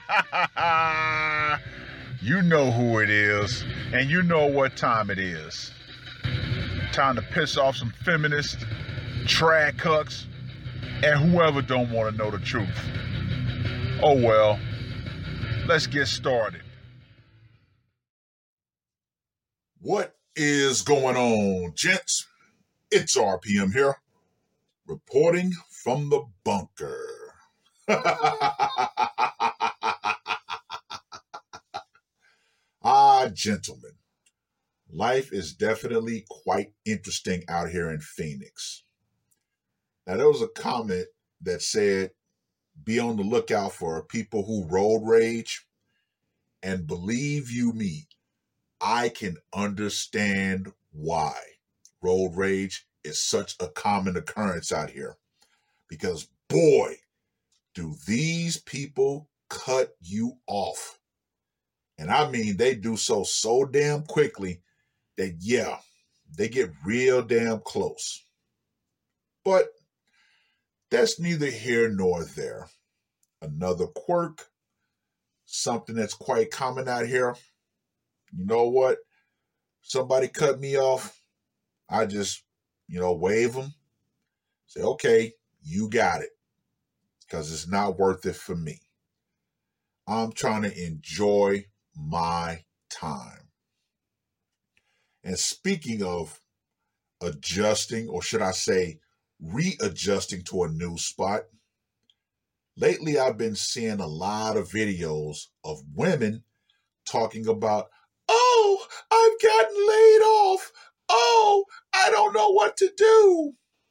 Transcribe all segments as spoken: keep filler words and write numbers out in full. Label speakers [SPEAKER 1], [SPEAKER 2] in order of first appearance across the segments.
[SPEAKER 1] You know who it is, and you know what time it is. Time to piss off some feminists, trad cucks, and whoever don't want to know the truth. Oh well, let's get started.
[SPEAKER 2] What is going on, gents? It's R P M here, reporting from the bunker. Ah, gentlemen, life is definitely quite interesting out here in Phoenix. Now, there was a comment that said, be on the lookout for people who road rage, and believe you me, I can understand why road rage is such a common occurrence out here. Because, boy, do these people cut you off. And I mean, they do so so damn quickly that, yeah, they get real damn close. But that's neither here nor there. Another quirk, something that's quite common out here. You know what? Somebody cut me off. I just, you know, wave them. Say, okay, you got it. Because it's not worth it for me. I'm trying to enjoy my time. And speaking of adjusting, or should I say readjusting to a new spot, lately I've been seeing a lot of videos of women talking about, oh, I've gotten laid off. Oh, I don't know what to do.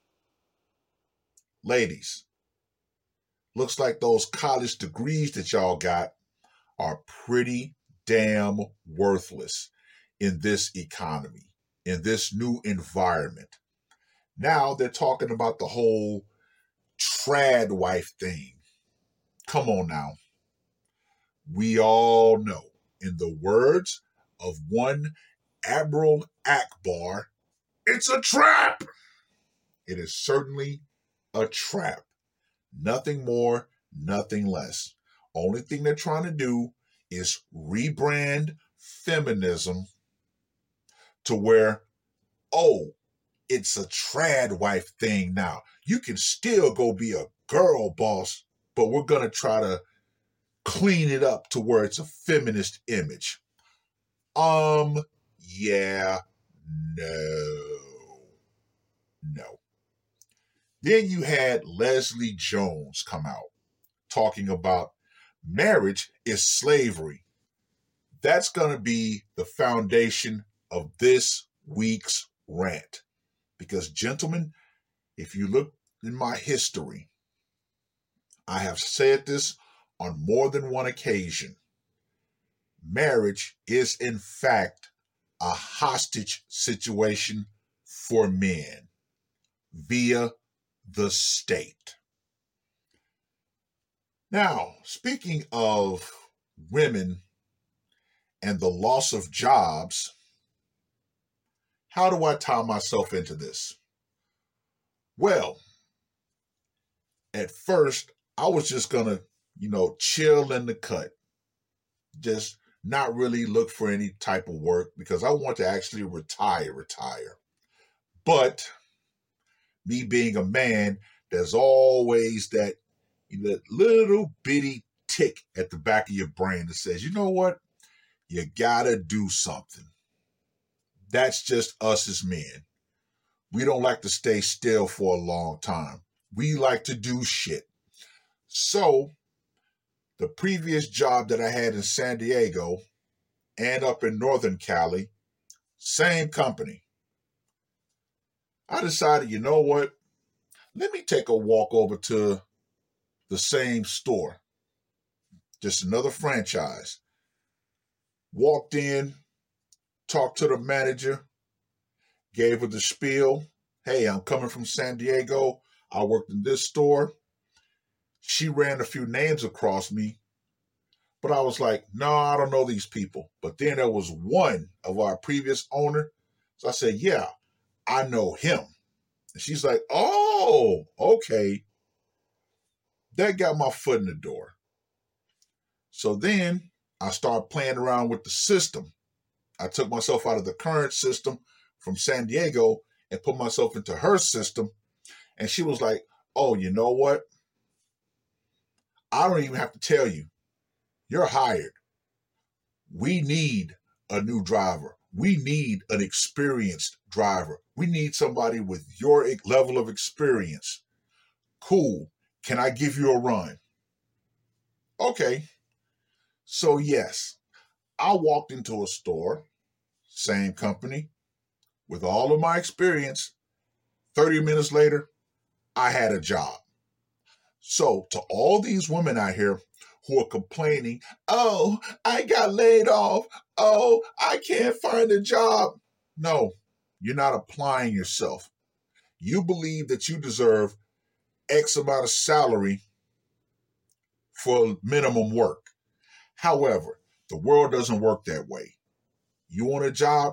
[SPEAKER 2] Ladies, looks like those college degrees that y'all got are pretty damn worthless in this economy, in this new environment. Now they're talking about the whole trad wife thing. Come on now. We all know, in the words of one Admiral Akbar, it's a trap. It is certainly a trap. Nothing more, nothing less. Only thing they're trying to do is rebrand feminism to where, oh, it's a trad wife thing now. You can still go be a girl boss, but we're going to try to clean it up to where it's a feminist image. Um, yeah, no, no. Then you had Leslie Jones come out talking about marriage is slavery. That's going to be the foundation of this week's rant. Because, gentlemen, if you look in my history, I have said this on more than one occasion. Marriage is, in fact, a hostage situation for men via the state. Now, speaking of women and the loss of jobs, how do I tie myself into this? Well, at first, I was just going to, you know, chill in the cut. Just not really look for any type of work because I want to actually retire, retire. But me being a man, there's always that, that little bitty tick at the back of your brain that says, you know what? You gotta do something. That's just us as men. We don't like to stay still for a long time. We like to do shit. So, the previous job that I had in San Diego and up in Northern Cali, same company. I decided, you know what? Let me take a walk over to the same store. Just another franchise. Walked in, talked to the manager, gave her the spiel. Hey, I'm coming from San Diego. I worked in this store. She ran a few names across me, but I was like, no, I don't know these people. But then there was one of our previous owner. So I said, yeah, I know him. And she's like, oh, okay. That got my foot in the door. So then I started playing around with the system. I took myself out of the current system from San Diego and put myself into her system. And she was like, oh, you know what? I don't even have to tell you. You're hired. We need a new driver. We need an experienced driver. We need somebody with your level of experience. Cool. Can I give you a run? Okay. So yes, I walked into a store, same company, with all of my experience. thirty minutes later, I had a job. So to all these women out here who are complaining, oh, I got laid off. Oh, I can't find a job. No, you're not applying yourself. You believe that you deserve X amount of salary for minimum work. However, the world doesn't work that way. You want a job?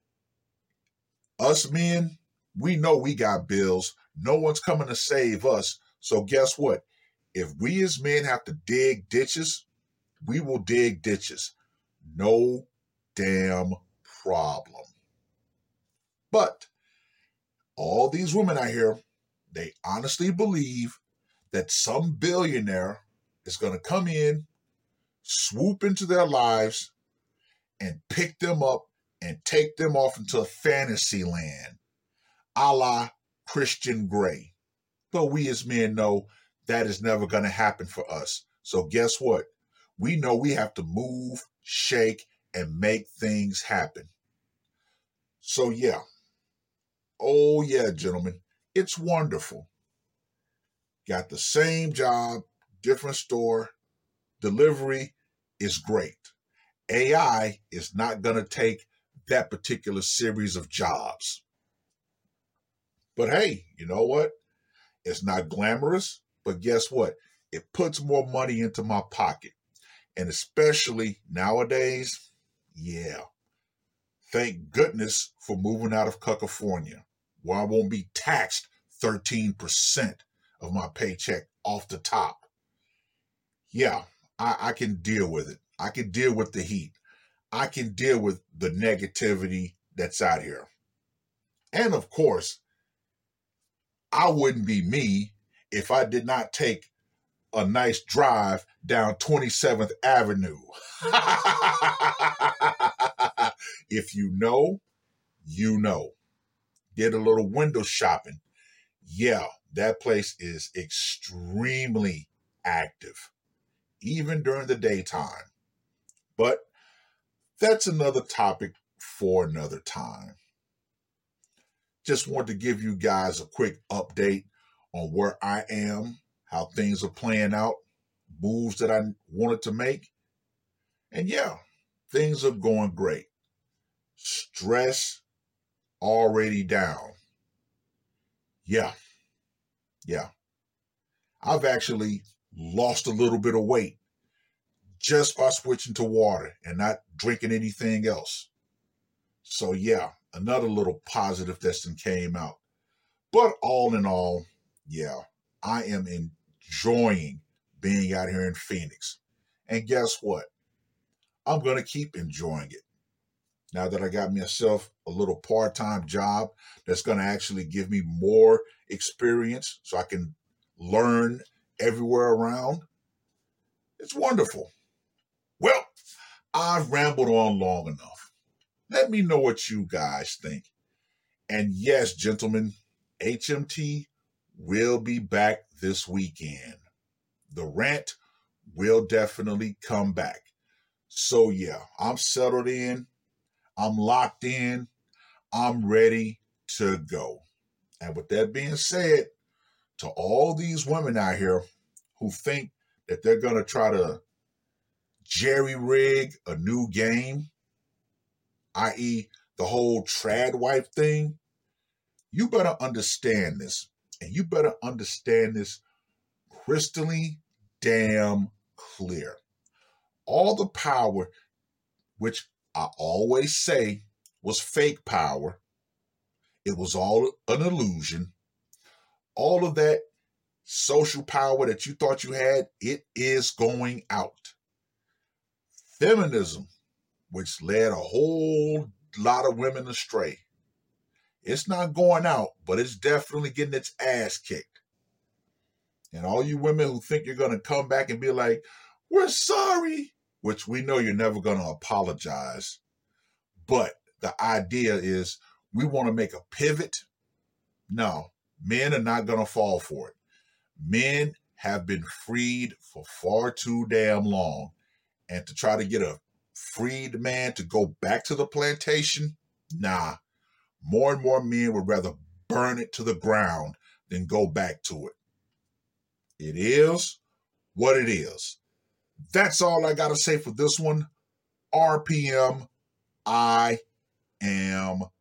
[SPEAKER 2] Us men, we know we got bills. No one's coming to save us. So guess what? If we as men have to dig ditches, we will dig ditches. No damn problem. But all these women out here, they honestly believe that some billionaire is going to come in, swoop into their lives, and pick them up and take them off into fantasy land, a la Christian Grey. But we as men know that is never going to happen for us. So guess what? We know we have to move, shake, and make things happen. So yeah. Oh yeah, gentlemen. It's wonderful. Got the same job, different store. Delivery is great. A I is not going to take that particular series of jobs. But hey, you know what? It's not glamorous, but guess what? It puts more money into my pocket. And especially nowadays, yeah. Thank goodness for moving out of California, where I won't be taxed thirteen percent of my paycheck off the top. Yeah, I, I can deal with it. I can deal with the heat. I can deal with the negativity that's out here. And of course, I wouldn't be me if I did not take a nice drive down twenty-seventh Avenue. If you know, you know. Did a little window shopping. Yeah, that place is extremely active, even during the daytime. But that's another topic for another time. Just want to give you guys a quick update on where I am, how things are playing out, moves that I wanted to make. And yeah, things are going great. Stress already down. Yeah, yeah. I've actually lost a little bit of weight just by switching to water and not drinking anything else. So yeah, another little positive that came out. But all in all, yeah, I am enjoying being out here in Phoenix. And guess what? I'm going to keep enjoying it. Now that I got myself a little part-time job that's going to actually give me more experience so I can learn everywhere around. It's wonderful. Well, I've rambled on long enough. Let me know what you guys think. And yes, gentlemen, H M T will be back this weekend. The rant will definitely come back. So yeah, I'm settled in. I'm locked in. I'm ready to go. And with that being said, to all these women out here who think that they're going to try to jerry-rig a new game, that is the whole trad wife thing, you better understand this. And you better understand this crystally damn clear. All the power, which I always say was fake power, it was all an illusion. All of that social power that you thought you had, it is going out. Feminism, which led a whole lot of women astray. It's not going out, but it's definitely getting its ass kicked. And all you women who think you're going to come back and be like, we're sorry, which we know you're never going to apologize. But the idea is we want to make a pivot. No, men are not going to fall for it. Men have been freed for far too damn long. And to try to get a freed man to go back to the plantation, nah. More and more men would rather burn it to the ground than go back to it. It is what it is. That's all I got to say for this one. R P M, I am